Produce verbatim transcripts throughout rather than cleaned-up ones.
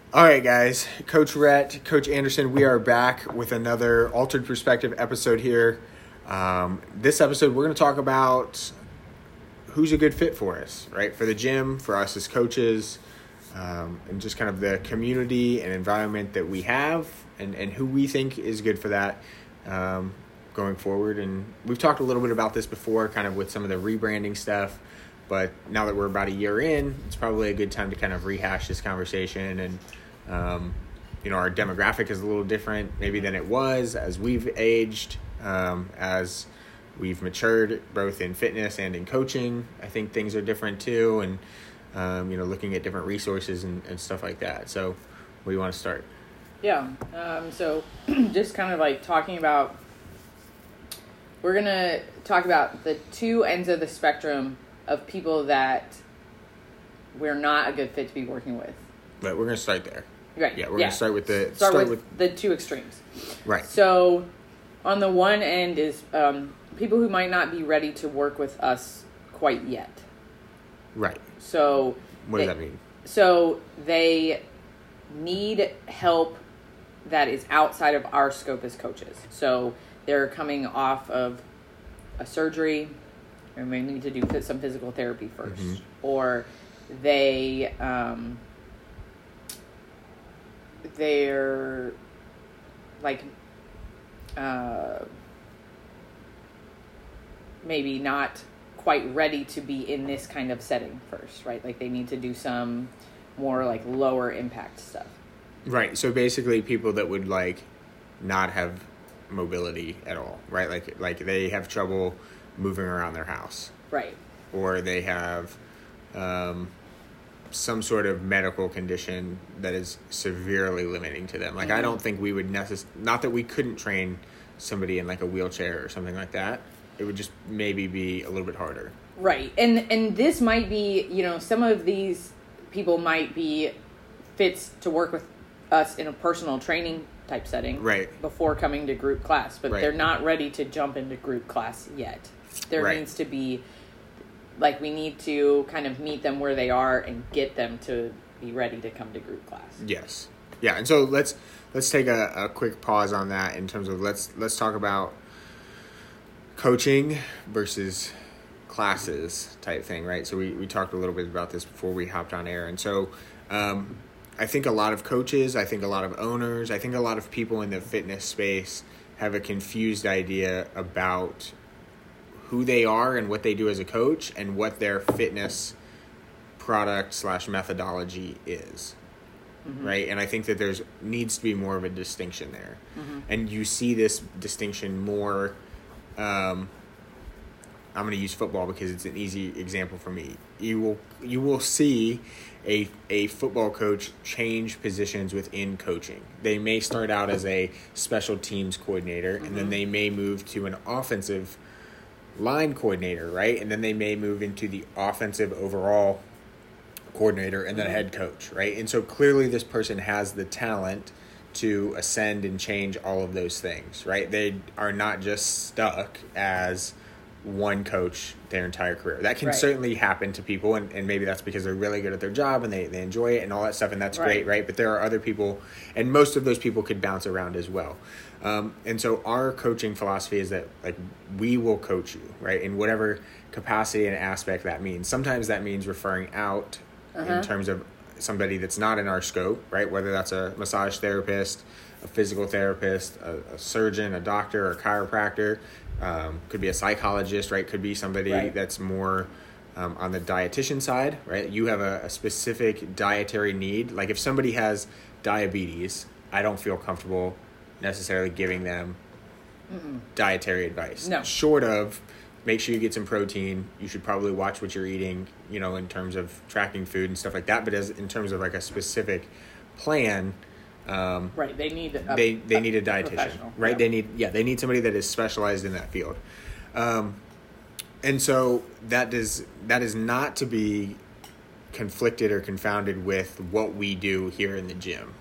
All right, guys. Coach Rhett, Coach Anderson, we are back with another Altered Perspective episode here. Um, this episode, we're going to talk about who's a good fit for us, right? For the gym, for us as coaches, um, and just kind of the community and environment that we have and, and who we think is good for that um, going forward. And we've talked a little bit about this before, kind of with some of the rebranding stuff. But now that we're about a year in, it's probably a good time to kind of rehash this conversation. And, um, you know, our demographic is a little different maybe than it was as we've aged, um, as we've matured both in fitness and in coaching. I think things are different too. And, um, you know, looking at different resources and, and stuff like that. So where do you want to start? Yeah. Um, so just kind of like talking about, we're going to talk about the two ends of the spectrum of people that we're not a good fit to be working with. But we're going to start there. Right. Yeah, we're yeah. going to start with the... Start, start with, with the two extremes. Right. So on the one end is um, people who might not be ready to work with us quite yet. Right. So... What they, does that mean? So they need help that is outside of our scope as coaches. So they're coming off of a surgery... or may need to do some physical therapy first, mm-hmm. or they um, they're like uh, maybe not quite ready to be in this kind of setting first, right? Like they need to do some more like lower impact stuff. Right. So basically, people that would like not have mobility at all, right? Like like they have trouble moving around their house. Right. Or they have um, some sort of medical condition that is severely limiting to them. Like, mm-hmm. I don't think we would necessarily, not that we couldn't train somebody in like a wheelchair or something like that. It would just maybe be a little bit harder. Right. And, and this might be, you know, some of these people might be fits to work with us in a personal training type setting. Right. Before coming to group class, but right. they're not ready to jump into group class yet. There right. needs to be, like, we need to kind of meet them where they are and get them to be ready to come to group class. Yes. Yeah, and so let's let's take a, a quick pause on that in terms of let's let's talk about coaching versus classes type thing, right? So we, we talked a little bit about this before we hopped on air. And so um, I think a lot of coaches, I think a lot of owners, I think a lot of people in the fitness space have a confused idea about who they are and what they do as a coach and what their fitness product slash methodology is, mm-hmm. right? And I think that there's needs to be more of a distinction there. Mm-hmm. And you see this distinction more, um, I'm going to use football because it's an easy example for me. You will you will see a a football coach change positions within coaching. They may start out as a special teams coordinator, mm-hmm. and then they may move to an offensive line coordinator, right? And then they may move into the offensive overall coordinator and then mm-hmm. head coach, right? And so clearly this person has the talent to ascend and change all of those things, right? They are not just stuck as one coach their entire career. That can right. certainly happen to people, and, and maybe that's because they're really good at their job and they, they enjoy it and all that stuff, and that's right. great, right? But there are other people, and most of those people could bounce around as well. Um, and so our coaching philosophy is that, like, we will coach you, right, in whatever capacity and aspect that means. Sometimes that means referring out uh-huh. in terms of somebody that's not in our scope, right, whether that's a massage therapist, a physical therapist, a, a surgeon, a doctor, a chiropractor, um, could be a psychologist, right, could be somebody right. that's more um, on the dietitian side, right? You have a, a specific dietary need. Like if somebody has diabetes, I don't feel comfortable necessarily giving them Mm-mm. dietary advice. No. Short of, make sure you get some protein. You should probably watch what you're eating, you know, in terms of tracking food and stuff like that. But as in terms of like a specific plan, um, right? They need a, they they a need a dietitian, right? Yeah. They need yeah they need somebody that is specialized in that field, um, and so that does that is not to be conflicted or confounded with what we do here in the gym,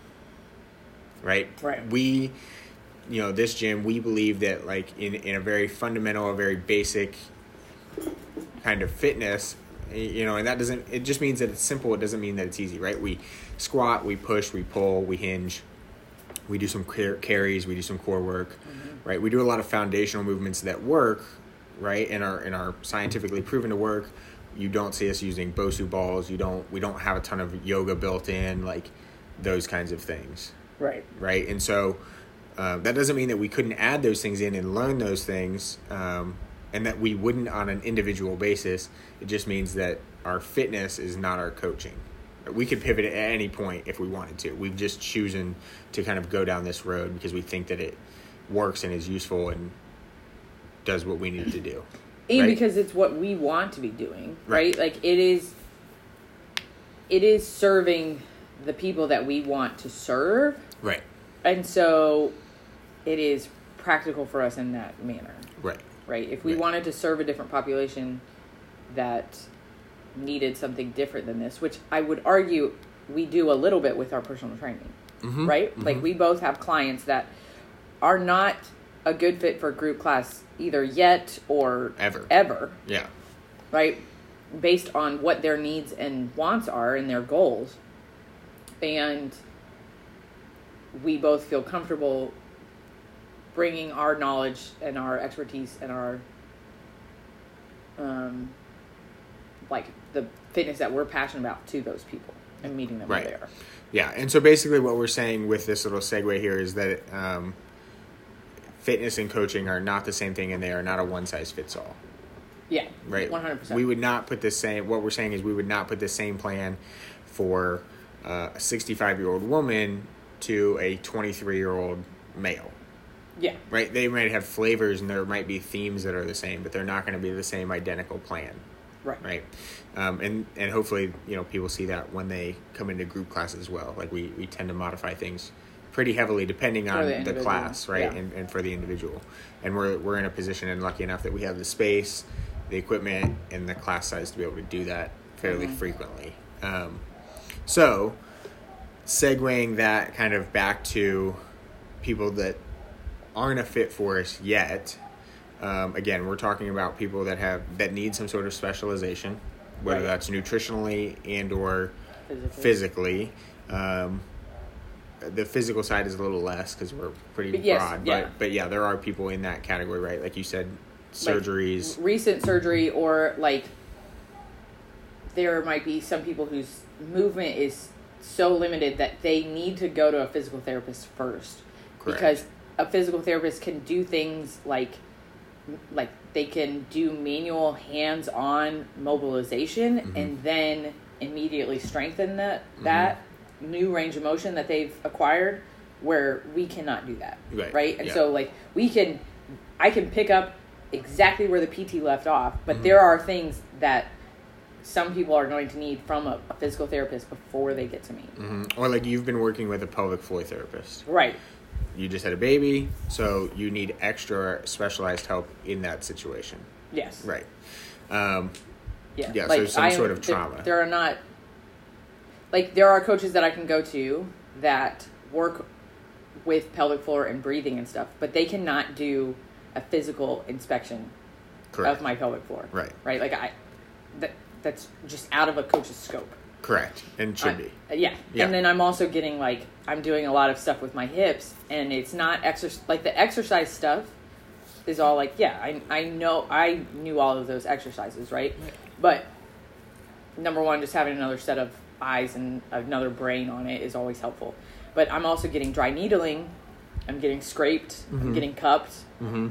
right? Right. We, you know, this gym, we believe that like in, in a very fundamental, a very basic kind of fitness You know, and that doesn't, it just means that it's simple. It doesn't mean that it's easy, right? We squat, we push, we pull, we hinge, we do some car- carries, we do some core work, mm-hmm. right? We do a lot of foundational movements that work, right? And are, and are scientifically proven to work. You don't see us using BOSU balls. You don't, we don't have a ton of yoga built in, like those kinds of things. Right. Right. And so uh, that doesn't mean that we couldn't add those things in and learn those things, um, and that we wouldn't on an individual basis. It just means that our fitness is not our coaching. We could pivot at any point if we wanted to. We've just chosen to kind of go down this road because we think that it works and is useful and does what we need to do. And right? because it's what we want to be doing, right? Right. Like it is, it is serving the people that we want to serve. Right. And so it is practical for us in that manner. Right. Right. If we right. wanted to serve a different population that needed something different than this, which I would argue we do a little bit with our personal training, mm-hmm. right? Mm-hmm. Like we both have clients that are not a good fit for group class either yet or ever. Ever. Yeah. Right? Based on what their needs and wants are and their goals. And we both feel comfortable bringing our knowledge and our expertise and our um like the fitness that we're passionate about to those people and meeting them right. where they are. Yeah, and so basically what we're saying with this little segue here is that um, fitness and coaching are not the same thing, and they are not a one-size-fits-all. Yeah, right. one hundred percent. We would not put the same. What we're saying is we would not put the same plan for uh, a sixty-five-year-old woman to a twenty-three-year-old male. Yeah. Right. They might have flavors and there might be themes that are the same, but they're not going to be the same identical plan. Right. Right. Um, and, and hopefully, you know, people see that when they come into group classes as well. Like we, we tend to modify things pretty heavily depending on the, the class, right? Yeah. And, and for the individual. And we're, we're in a position and lucky enough that we have the space, the equipment, and the class size to be able to do that fairly mm-hmm. frequently. Um, so segueing that kind of back to people that aren't a fit for us yet. Um, again, we're talking about people that have that need some sort of specialization, whether right. that's nutritionally and or physically. physically. Um, the physical side is a little less because we're pretty but yes, broad, yeah. but but yeah, there are people in that category, right? Like you said, surgeries, like recent surgery, or like there might be some people whose movement is so limited that they need to go to a physical therapist first. Correct. Because a physical therapist can do things like like they can do manual hands-on mobilization mm-hmm. and then immediately strengthen that mm-hmm. that new range of motion that they've acquired, where we cannot do that. Right. Right? And yeah. so like we can I can pick up exactly where the P T left off, but mm-hmm. there are things that some people are going to need from a, a physical therapist before they get to me. Mm-hmm. Or like you've been working with a pelvic floor therapist. Right. You just had a baby, so you need extra specialized help in that situation. Yes. Right. Um, yeah. Yeah, like, so some I, sort of trauma. There, there are not... Like, there are coaches that I can go to that work with pelvic floor and breathing and stuff, but they cannot do a physical inspection Correct. Of my pelvic floor. Right. Right? Like, I... That, that's just out of a coach's scope. Correct. And should uh, be. Yeah. yeah. And then I'm also getting, like, I'm doing a lot of stuff with my hips, and it's not exercise. Like, the exercise stuff is all like, yeah, I I know, I knew all of those exercises, right? But, number one, just having another set of eyes and another brain on it is always helpful. But I'm also getting dry needling. I'm getting scraped. Mm-hmm. I'm getting cupped. Mm-hmm.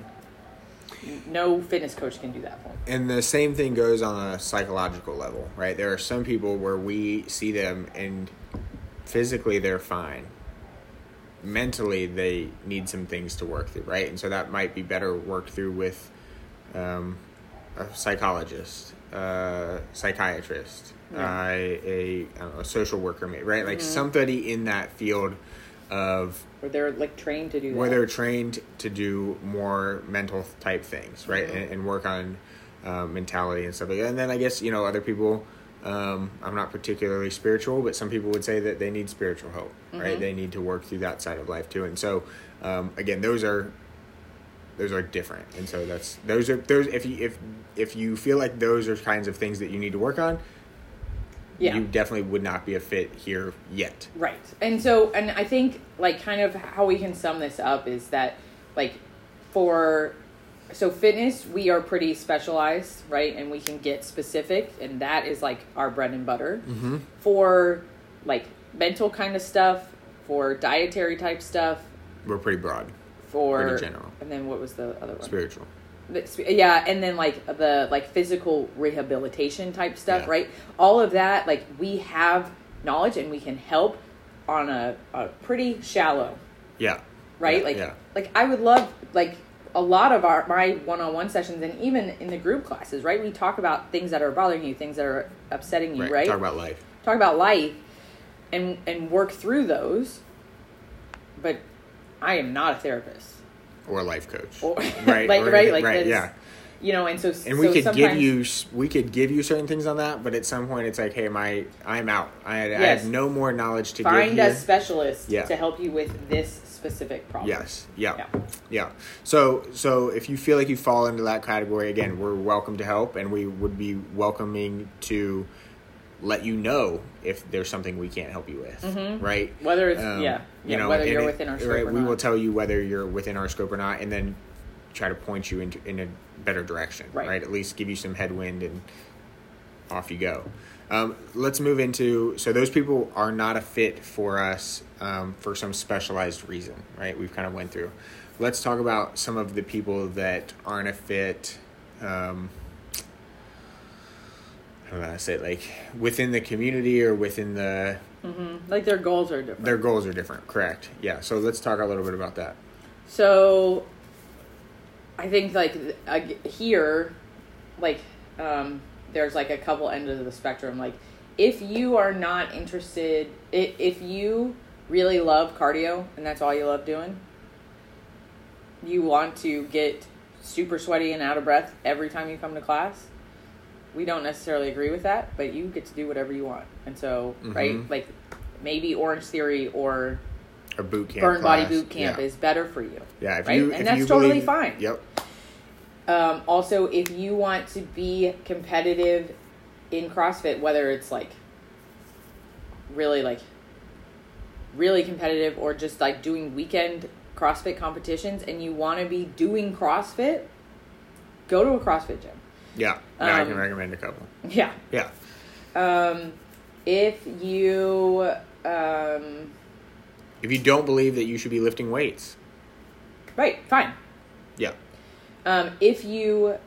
No fitness coach can do that for me. And the same thing goes on a psychological level, right? There are some people where we see them and physically they're fine. Mentally, they need some things to work through, right? And so that might be better worked through with um, a psychologist, a psychiatrist, yeah. uh, a, I don't know, a social worker, right? Like mm-hmm. somebody in that field of... Where they're like trained to do that. Where they're trained to do more mental type things, right? Mm-hmm. And, and work on uh, mentality and stuff like that. And then I guess, you know, other people, um, I'm not particularly spiritual, but some people would say that they need spiritual help, mm-hmm. right? They need to work through that side of life too. And so, um, again, those are those are different. And so that's those are those if you if if you feel like those are kinds of things that you need to work on, yeah. you definitely would not be a fit here yet. Right. And so, and I think, like, kind of how we can sum this up is that, like, for, so fitness, we are pretty specialized, right? And we can get specific, and that is, like, our bread and butter. Mm-hmm. For, like, mental kind of stuff, for dietary type stuff. We're pretty broad. For, pretty general. And then what was the other one? Spiritual. Yeah, and then like the like physical rehabilitation type stuff, yeah. right? All of that, like we have knowledge and we can help on a, a pretty shallow. Yeah. Right? Yeah, like yeah. like I would love like a lot of our my one-on-one sessions and even in the group classes, right? We talk about things that are bothering you, things that are upsetting you, right? right? Talk about life. Talk about life and and work through those. But I am not a therapist. Or a life coach, or, right? like, or, right, like, right, yeah. You know, and so and we so could sometimes, give you we could give you certain things on that, but at some point it's like, hey, my I'm out. I, yes. I have no more knowledge to find give you. a specialist yeah. to help you with this specific problem. Yes, yeah. yeah, yeah. So so if you feel like you fall into that category, again, we're welcome to help, and we would be welcoming to let you know if there's something we can't help you with, mm-hmm. right? Whether it's um, yeah, you yeah know, whether you're it, within our scope right, or we not. will tell you whether you're within our scope or not, and then try to point you into in a better direction, right? right? At least give you some headwind, and off you go. Um, let's move into so those people are not a fit for us um, for some specialized reason, right? We've kind of went through. Let's talk about some of the people that aren't a fit. Um, I don't know how to say it, like within the community or within the... Mm-hmm. Like their goals are different. Their goals are different, correct. Yeah, so let's talk a little bit about that. So I think like uh, here, like um, there's like a couple ends of the spectrum. Like if you are not interested, if, if you really love cardio and that's all you love doing, you want to get super sweaty and out of breath every time you come to class, we don't necessarily agree with that, but you get to do whatever you want. And so, mm-hmm. right, like maybe Orange Theory or a boot camp Burn class. Body Boot Camp yeah. is better for you. Yeah, if right? you, and if that's you totally believe, fine. Yep. Um, also, if you want to be competitive in CrossFit, whether it's like really like really competitive or just like doing weekend CrossFit competitions, and you want to be doing CrossFit, go to a CrossFit gym. Yeah, yeah um, I can recommend a couple. Yeah. Yeah. Um, if you... Um, if you don't believe that you should be lifting weights. Right, fine. Yeah. Um, if you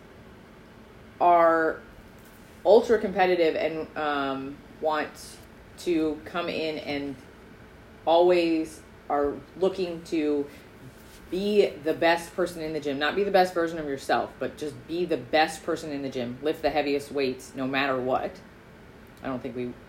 are ultra competitive and um, want to come in and always are looking to be the best person in the gym, not be the best version of yourself, but just be the best person in the gym, lift the heaviest weights no matter what. I don't think we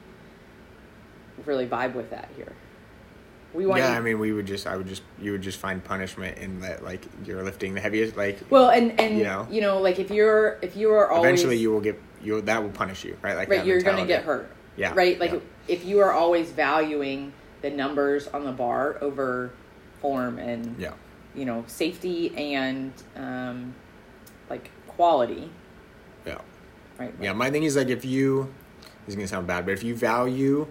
really vibe with that here. We want yeah, you, I mean, we would just, I would just, you would just find punishment in that, like, you're lifting the heaviest, like. Well, and, and you know, you know, like, if you're, if you are always. Eventually you will get, you that will punish you, right? Like, right, you're going to get hurt. Yeah. Right? Like, yeah. if you are always valuing the numbers on the bar over form and, yeah. you know, safety and, um, like, quality. Yeah. Right. Yeah, my thing is, like, if you, this is going to sound bad, but if you value,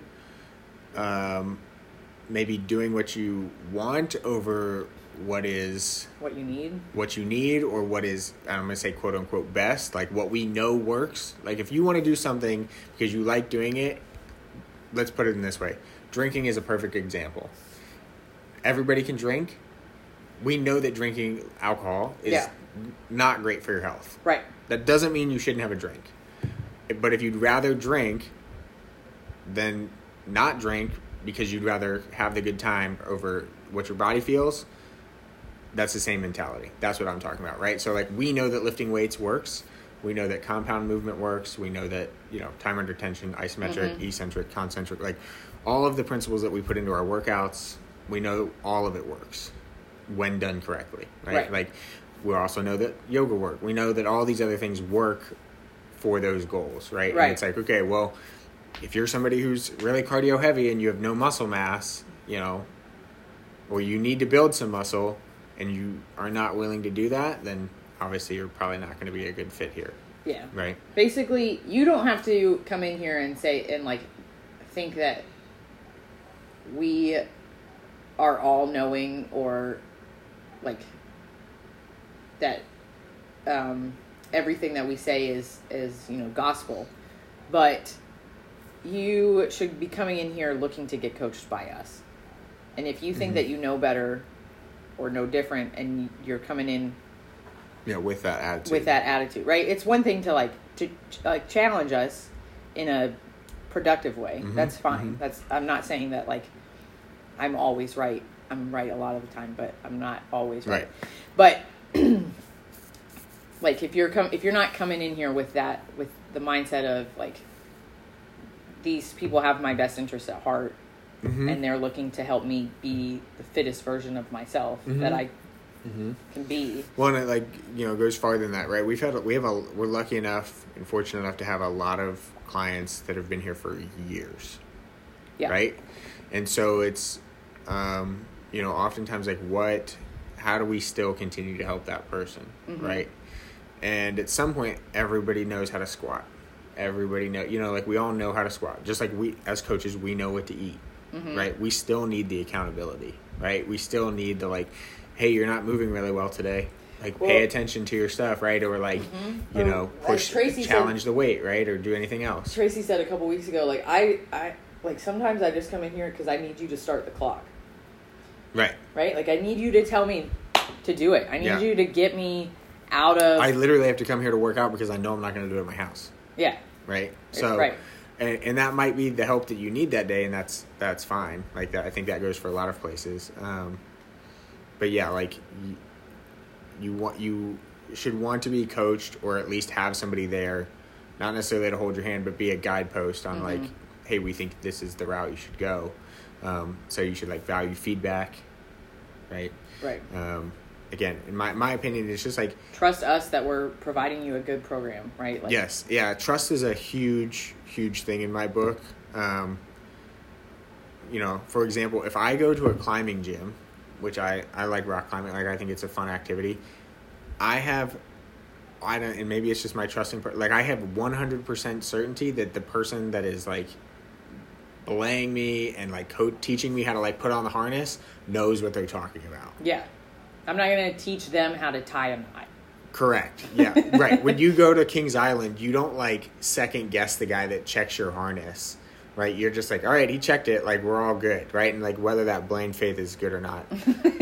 um, maybe doing what you want over what is what you need what you need or what is, I'm going to say quote unquote best, like what we know works. Like if you want to do something because you like doing it, let's put it in this way. Drinking is a perfect example. Everybody can drink. We know that drinking alcohol is yeah. not great for your health. Right. That doesn't mean you shouldn't have a drink. But if you'd rather drink than not drink because you'd rather have the good time over what your body feels, that's the same mentality. That's what I'm talking about, right? So, like, we know that lifting weights works. We know that compound movement works. We know that, you know, time under tension, isometric, mm-hmm. eccentric, concentric, like, all of the principles that we put into our workouts, we know all of it works when done correctly, right? Right. Like, we also know that yoga work. We know that all these other things work for those goals, right? Right. And it's like, okay, well, if you're somebody who's really cardio heavy and you have no muscle mass, you know, or you need to build some muscle and you are not willing to do that, then obviously you're probably not going to be a good fit here. Yeah. Right. Basically, you don't have to come in here and say, and like, think that we are all knowing or like that um, everything that we say is, is, you know, gospel. But you should be coming in here looking to get coached by us. And if you think mm-hmm. that you know better or know different and you're coming in yeah, with that attitude. With that attitude, right? It's one thing to like to like challenge us in a productive way. Mm-hmm. That's fine. Mm-hmm. That's I'm not saying that like I'm always right. I'm right a lot of the time, but I'm not always right. right. But like if you're com- if you're not coming in here with that with the mindset of like these people have my best interests at heart mm-hmm. and they're looking to help me be the fittest version of myself mm-hmm. that I Mm-hmm. can be. Well, and it, like, you know, goes farther than that, right? We've had, we have a, we're lucky enough and fortunate enough to have a lot of clients that have been here for years. Yeah. Right? And so it's, um, you know, oftentimes like what, how do we still continue to help that person? Mm-hmm. Right? And at some point, everybody knows how to squat. Everybody know, you know, like we all know how to squat. Just like we, as coaches, we know what to eat. Mm-hmm. Right? We still need the accountability. Right? We still need to like, hey, you're not moving really well today. Like, well, pay attention to your stuff, right? Or, like, mm-hmm. you know, push, challenge said, the weight, right? Or do anything else. Tracy said a couple weeks ago, like, I, I like, sometimes I just come in here because I need you to start the clock. Right. Right? Like, I need you to tell me to do it. I need yeah. you to get me out of... I literally have to come here to work out because I know I'm not going to do it at my house. Yeah. Right? So, right. And, and that might be the help that you need that day, and that's that's fine. Like, that, I think that goes for a lot of places. Um But yeah, like you, you want you should want to be coached or at least have somebody there, not necessarily to hold your hand, but be a guidepost on mm-hmm. like, hey, we think this is the route you should go. Um, so you should like value feedback, right? Right. Um, again, in my my opinion, it's just like trust us that we're providing you a good program, right? Like, yes, yeah. Trust is a huge, huge thing in my book. Um, you know, for example, if I go to a climbing gym, which I, I like rock climbing. Like, I think it's a fun activity. I have, I don't, and maybe it's just my trusting, like, I have one hundred percent certainty that the person that is, like, belaying me and, like, co- teaching me how to, like, put on the harness knows what they're talking about. Yeah. I'm not going to teach them how to tie a knot. Correct. Yeah, right. When you go to Kings Island, you don't, like, second guess the guy that checks your harness. Right, you're just like, all right, he checked it, like, we're all good, right? And, like, whether that blind faith is good or not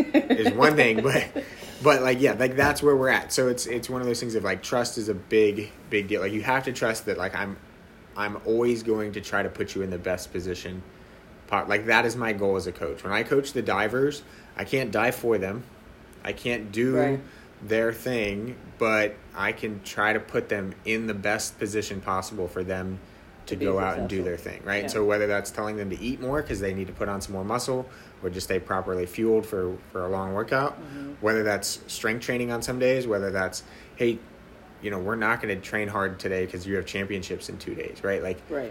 is one thing, but, but like, yeah, like, that's where we're at. So it's it's one of those things of, like, trust is a big, big deal. Like, you have to trust that, like, I'm I'm always going to try to put you in the best position. Like, that is my goal as a coach. When I coach the divers, I can't dive for them. I can't do right. their thing, but I can try to put them in the best position possible for them to go successful. Out and do their thing, right? Yeah. So whether that's telling them to eat more because they need to put on some more muscle or just stay properly fueled for, for a long workout, mm-hmm. whether that's strength training on some days, whether that's, hey, you know, we're not going to train hard today because you have championships in two days, right? Like, right.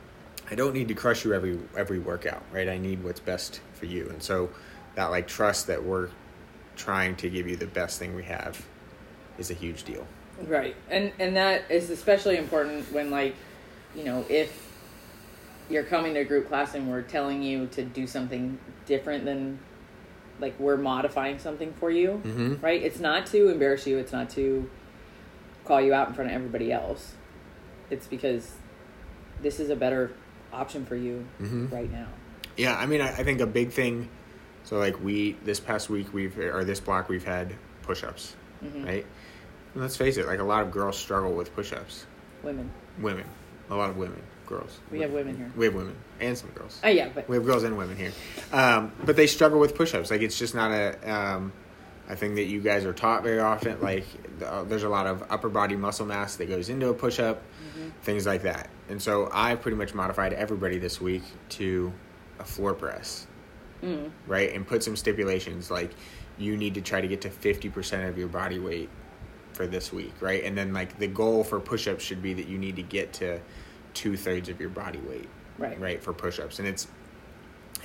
I don't need to crush you every every workout, right? I need what's best for you. And so that, like, trust that we're trying to give you the best thing we have is a huge deal. Right. And, and that is especially important when, like, you know, if you're coming to a group class and we're telling you to do something different than, like, we're modifying something for you, mm-hmm. right? It's not to embarrass you. It's not to call you out in front of everybody else. It's because this is a better option for you mm-hmm. right now. Yeah, I mean, I, I think a big thing, so, like, we, this past week, we've, or this block, we've had push-ups, mm-hmm. right? And let's face it, like, a lot of girls struggle with push-ups. Women. Women. A lot of women, girls. We have women here. We have women and some girls. Oh, yeah. But we have girls and women here. Um, but they struggle with push-ups. Like, it's just not a, um, a thing that you guys are taught very often. Like, uh, there's a lot of upper body muscle mass that goes into a push-up, mm-hmm. things like that. And so I pretty much modified everybody this week to a floor press, mm. right? And put some stipulations. Like, you need to try to get to fifty percent of your body weight for this week, right? And then, like, the goal for push-ups should be that you need to get to two-thirds of your body weight, right? Right, for push-ups. And it's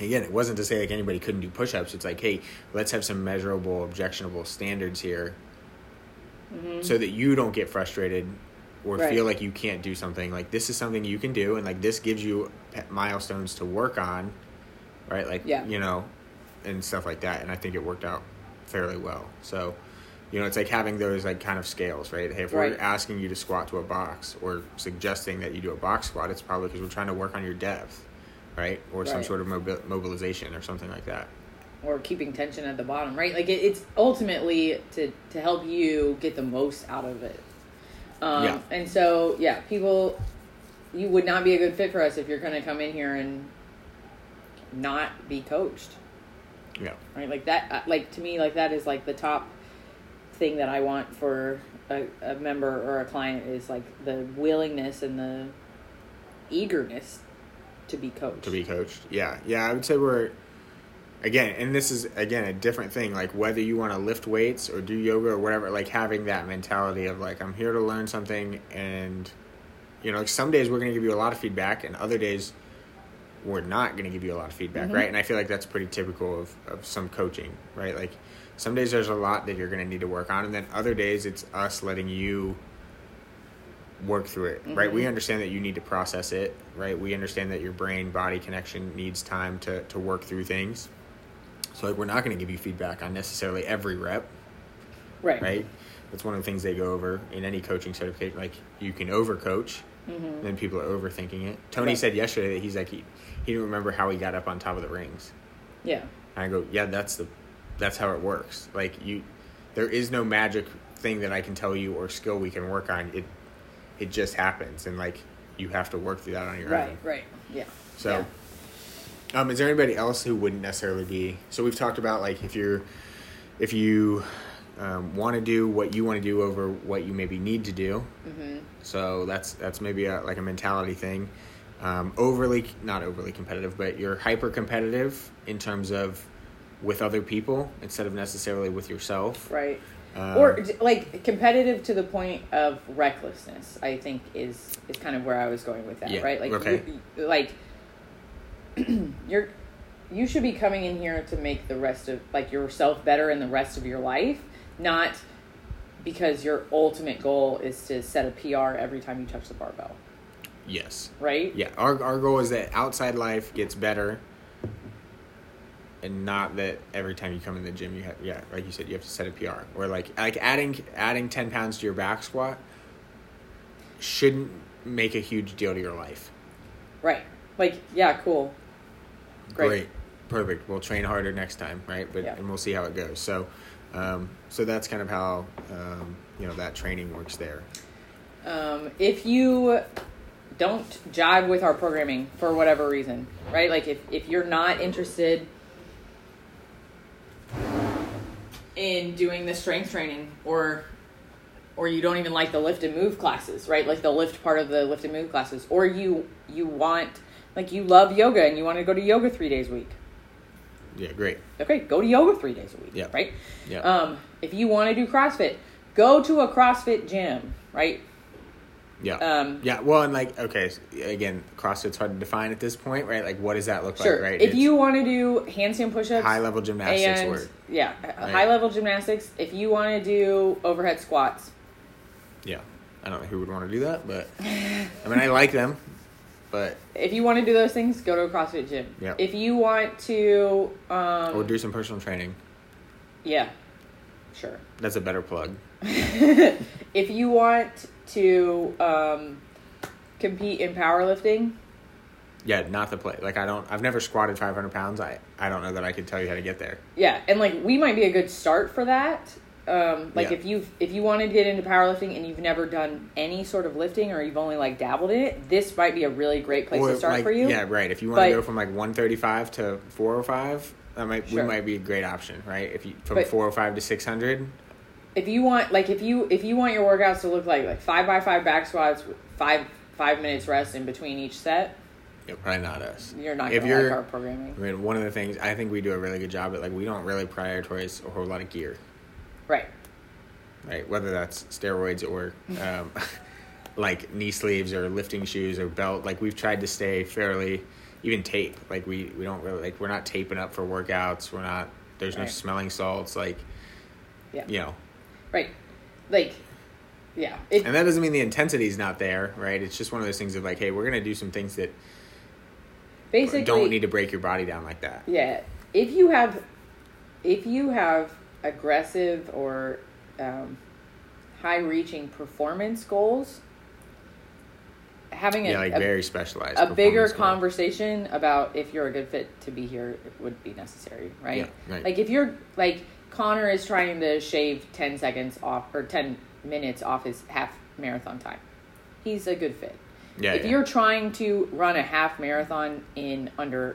again, it wasn't to say like anybody couldn't do push-ups. It's like, hey, let's have some measurable, objectionable standards here, mm-hmm. so that you don't get frustrated or right. feel like you can't do something. Like, this is something you can do, and like this gives you milestones to work on, right? Like, yeah. you know, and stuff like that. And I think it worked out fairly well. So, you know, it's like having those like kind of scales, right? Hey, if right. we're asking you to squat to a box or suggesting that you do a box squat, it's probably because we're trying to work on your depth, right? Or right. some sort of mobi- mobilization or something like that. Or keeping tension at the bottom, right? Like, it, it's ultimately to, to help you get the most out of it. Um, yeah. And so, yeah, people, you would not be a good fit for us if you're going to come in here and not be coached. Yeah. Right? Like that, like to me, like that is like the top thing that I want for a, a member or a client is like the willingness and the eagerness to be coached. To be coached. Yeah. Yeah. I would say we're, again, and this is, again, a different thing, like whether you want to lift weights or do yoga or whatever, like having that mentality of like, I'm here to learn something, and, you know, like some days we're going to give you a lot of feedback and other days we're not going to give you a lot of feedback, mm-hmm. right? And I feel like that's pretty typical of, of some coaching, right? Like some days there's a lot that you're going to need to work on, and then other days it's us letting you work through it, mm-hmm. right? We understand that you need to process it, right? We understand that your brain-body connection needs time to, to work through things. So like we're not going to give you feedback on necessarily every rep, right? Right. That's one of the things they go over in any coaching certification. Like you can overcoach, mm-hmm. and then people are overthinking it. Tony right. said yesterday that he's like he, he didn't remember how he got up on top of the rings. Yeah. And I go, yeah, that's the that's how it works. Like you, there is no magic thing that I can tell you or skill we can work on. It it just happens, and like you have to work through that on your right, own. Right. Right. Yeah. So. Yeah. Um, is there anybody else who wouldn't necessarily be? So we've talked about like if you're, if you um, want to do what you want to do over what you maybe need to do. Mm-hmm. So that's that's maybe a, like a mentality thing. Um, overly, not overly competitive, but you're hyper competitive in terms of with other people instead of necessarily with yourself. Right. Um, or like competitive to the point of recklessness, I think is is kind of where I was going with that. Yeah. Right. Like okay. you, like. you're you should be coming in here to make the rest of like yourself better in the rest of your life, not because your ultimate goal is to set a P R every time you touch the barbell. Yes. Right? Yeah. Our our goal is that outside life gets better, and not that every time you come in the gym you have yeah, like you said, you have to set a P R. Or like like adding adding ten pounds to your back squat shouldn't make a huge deal to your life. Right. Like, yeah, cool. Great. Great. Perfect. We'll train harder next time, right? But yeah. and we'll see how it goes. So, um, so that's kind of how um, you know that training works there. Um, if you don't jive with our programming for whatever reason, right? Like if, if you're not interested in doing the strength training, or or you don't even like the lift and move classes, right? Like the lift part of the lift and move classes, or you you want. Like, you love yoga and you want to go to yoga three days a week. Yeah, great. Okay, go to yoga three days a week, yeah. right? Yeah. Um, if you want to do CrossFit, go to a CrossFit gym, right? Yeah. Um, yeah, well, and like, okay, again, CrossFit's hard to define at this point, right? Like, what does that look sure. like, right? If it's you want to do handstand push-ups. High-level gymnastics and, work. Yeah, right? high-level gymnastics. If you want to do overhead squats. Yeah. I don't know who would want to do that, but, I mean, I like them. But if you want to do those things, go to a CrossFit gym. Yeah. If you want to, um, or do some personal training. Yeah, sure. That's a better plug. If you want to um, compete in powerlifting. Yeah, not the play. Like I don't. I've never squatted five hundred pounds. I I don't know that I could tell you how to get there. Yeah, and like we might be a good start for that. Um, like yeah. if you if you want to get into powerlifting and you've never done any sort of lifting or you've only like dabbled in it, this might be a really great place or to start like, for you. Yeah, right. If you want but, to go from like one thirty-five to four oh five, that might sure. we might be a great option, right? If you from but, four oh five to six hundred. If you want like if you if you want your workouts to look like like five by five back squats with five five minutes rest in between each set. Yeah, probably not us. You're not if gonna you're, like our programming. I mean, one of the things I think we do a really good job at, like we don't really prioritize a whole lot of gear. Right. Right, whether that's steroids or um, like knee sleeves or lifting shoes or belt. Like we've tried to stay fairly even tape. Like we, we don't really like we're not taping up for workouts. We're not. There's right. no smelling salts. Like, yeah, you know, right, like. Yeah. It, and that doesn't mean the intensity is not there, right? It's just one of those things of like, hey, we're going to do some things that basically don't need to break your body down like that. Yeah. If you have, if you have aggressive or um, high-reaching performance goals, having a, yeah, like a, very specialized a bigger goal. Conversation about if you're a good fit to be here would be necessary, right? Yeah, right. Like if you're like Connor is trying to shave ten seconds off or ten minutes off his half marathon time, he's a good fit. Yeah. If yeah. you're trying to run a half marathon in under,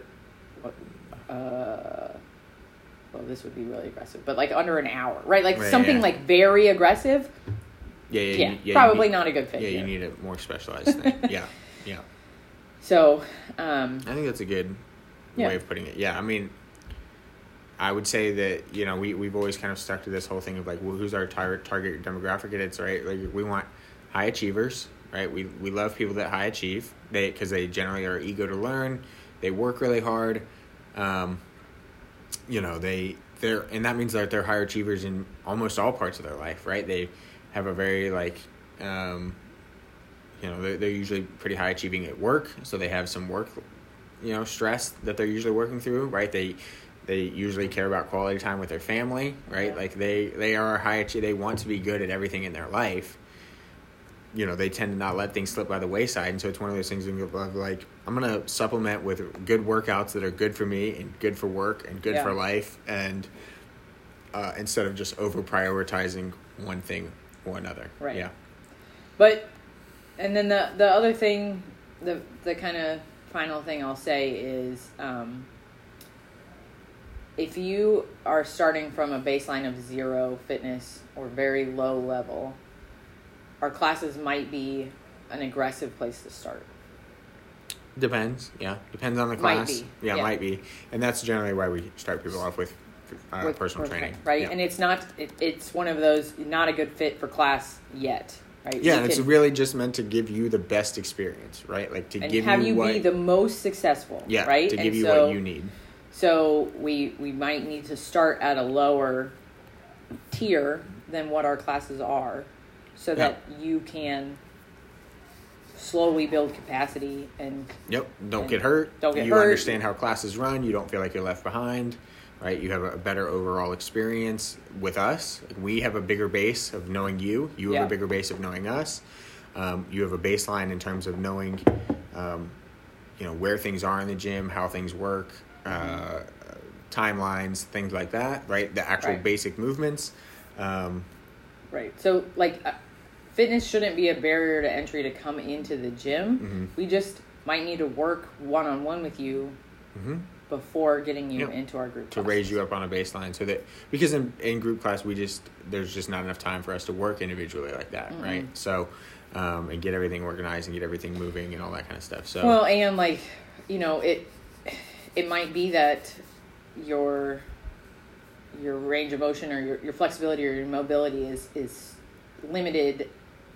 uh, well, this would be really aggressive, but like under an hour, right? Like right, something yeah. like very aggressive. Yeah, yeah, yeah, you, yeah probably need, not a good fit. Yeah, here. you need a more specialized thing. Yeah, yeah. So, um, I think that's a good yeah. way of putting it. Yeah, I mean, I would say that, you know, we, we've always kind of stuck to this whole thing of like, well, who's our tar- target demographic? And it's right. Like we want high achievers, right? We, we love people that high achieve they, cause they generally are eager to learn. They work really hard. Um, you know, they, they're, and that means that they're higher achievers in almost all parts of their life, right? They have a very like, um, you know, they're, they're usually pretty high achieving at work. So they have some work, you know, stress that they're usually working through, right? They, They usually care about quality time with their family, right? Yeah. Like they, they are high achiever. They want to be good at everything in their life. You know, they tend to not let things slip by the wayside. And so it's one of those things of like, I'm going to supplement with good workouts that are good for me and good for work and good yeah. for life. And uh, instead of just over prioritizing one thing or another. Right. Yeah. But, and then the, the other thing, the, the kind of final thing I'll say is, um, if you are starting from a baseline of zero fitness or very low level, our classes might be an aggressive place to start. Depends, yeah. Depends on the class. Might be. Yeah, yeah, might be. And that's generally why we start people off with, uh, with personal training. training. Right, yeah. and it's not, it, it's one of those, not a good fit for class yet. Right? Yeah, and it's really just meant to give you the best experience, right? Like to and give have you, you what, be the most successful, yeah, right? to give and you so, what you need. So we we might need to start at a lower tier than what our classes are, so yeah. that you can slowly build capacity and yep, don't and get hurt. Don't get you hurt. You understand how classes run. You don't feel like you're left behind, right? You have a better overall experience with us. We have a bigger base of knowing you. You have yeah. a bigger base of knowing us. Um, you have a baseline in terms of knowing, um, you know, where things are in the gym, how things work. Uh, timelines, things like that, right? The actual right. basic movements. Um, right. So, like, uh, fitness shouldn't be a barrier to entry to come into the gym. Mm-hmm. We just might need to work one-on-one with you mm-hmm. before getting you yep. into our group to classes. raise you up on a baseline, so that because in, in group class we just there's just not enough time for us to work individually like that, mm-hmm. right? So, um, and get everything organized and get everything moving and all that kind of stuff. So, well, and like, you know, it. It might be that your your range of motion or your, your flexibility or your mobility is, is limited,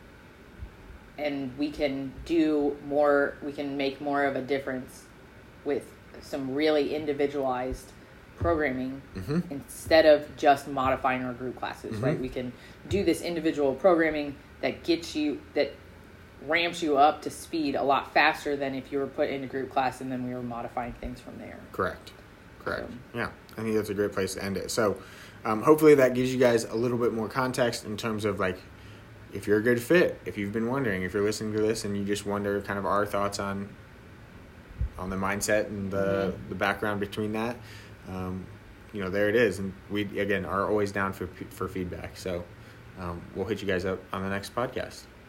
and we can do more, we can make more of a difference with some really individualized programming mm-hmm. instead of just modifying our group classes, mm-hmm. right? We can do this individual programming that gets you, that ramps you up to speed a lot faster than if you were put into group class and then we were modifying things from there. Correct. Correct. So, yeah. I think that's a great place to end it. So um, hopefully that gives you guys a little bit more context in terms of like, if you're a good fit, if you've been wondering, if you're listening to this and you just wonder kind of our thoughts on on the mindset and the, mm-hmm. the background between that, um, you know, there it is. And we, again, are always down for for feedback. So um, we'll hit you guys up on the next podcast.